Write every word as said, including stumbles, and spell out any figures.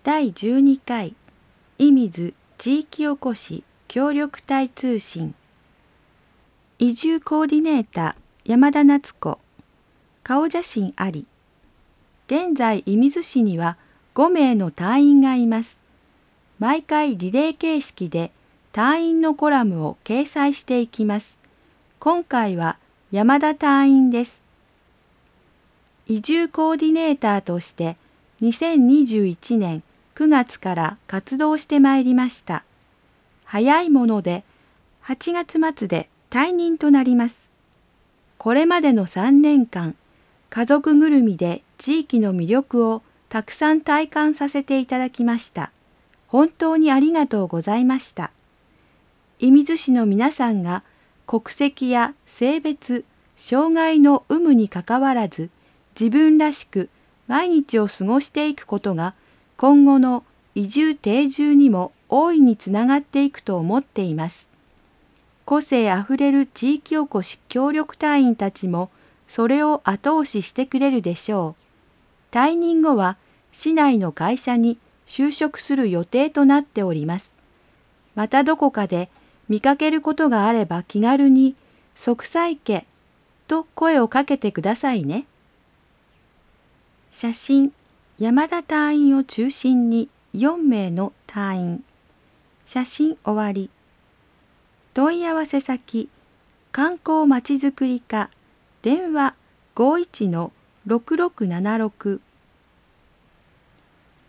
だいじゅうにかい射水地域おこし協力隊通信。移住コーディネーター山田夏子。顔写真あり。現在射水市にはごめいの隊員がいます。毎回リレー形式で隊員のコラムを掲載していきます。今回は山田隊員です。移住コーディネーターとしてにせんにじゅういちねんくがつから活動してまいりました。早いものではちがつまつで退任となります。これまでのさんねんかん、家族ぐるみで地域の魅力をたくさん体感させていただきました。本当にありがとうございました。射水市の皆さんが国籍や性別、障害の有無にかかわらず、自分らしく毎日を過ごしていくことが今後の移住定住にも大いにつながっていくと思っています。個性あふれる地域おこし協力隊員たちもそれを後押ししてくれるでしょう。退任後は市内の会社に就職する予定となっております。またどこかで見かけることがあれば気軽に息災家と声をかけてくださいね。写真、山田隊員を中心によんめいの隊員。写真終わり。問い合わせ先、観光まちづくり課、電話 ごいちのろくろくななろく